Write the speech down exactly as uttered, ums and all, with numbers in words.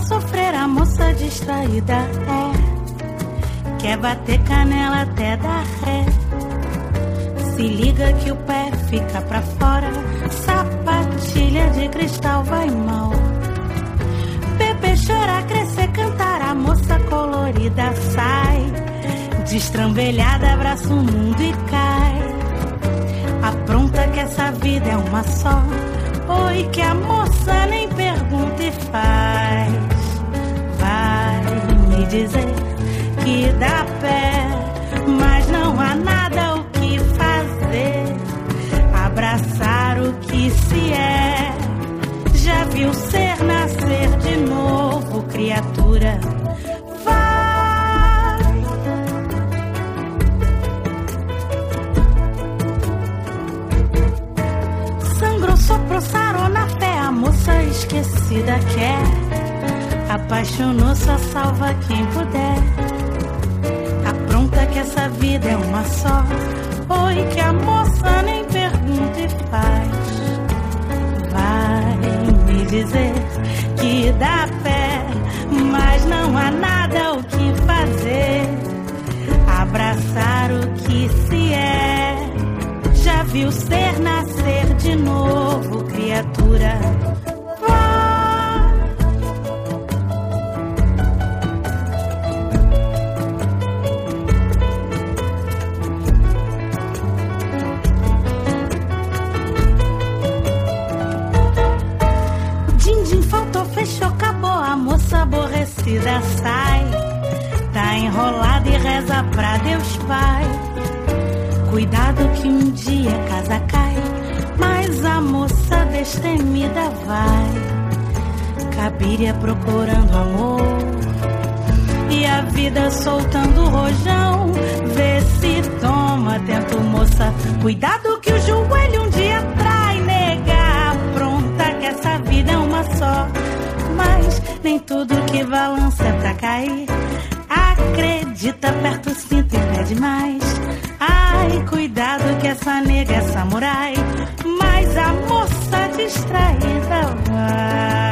sofrer, a moça distraída é. Quer bater canela até dar ré. Se liga que o pé fica pra fora, sapatilha de cristal vai mal. Beber, chorar, crescer, cantar, a moça colorida sai. Destrambelhada, abraça o mundo e cai. Apronta que essa vida é uma só. Oi, que a moça nem pergunta e faz. Vai me dizer que dá pé, mas não há nada o que fazer. Abraçar o que se é. Já viu ser nascer de novo, criatura. Vai. Sangrou, soprou, sarou na fé, a moça esquecida quer. Apaixonou, só salva quem puder. Apronta que essa vida é uma só. Oi, que a moça nem pergunta e faz. Vai me dizer que dá pé, mas não há nada o que fazer. Abraçar o que se é. Já viu ser nascer de novo, criatura. Fechou, acabou, a moça aborrecida sai. Tá enrolada e reza pra Deus Pai. Cuidado que um dia a casa cai, mas a moça destemida vai. Cabiria procurando amor e a vida soltando o rojão. Vê se toma atento, moça. Cuidado que o joelho um dia trai, nega. Pronta que essa vida é uma só. Mas nem tudo que balança é pra cair. Acredita, aperta o cinto e pede mais. Ai, cuidado que essa nega é samurai, mas a moça distraída vai.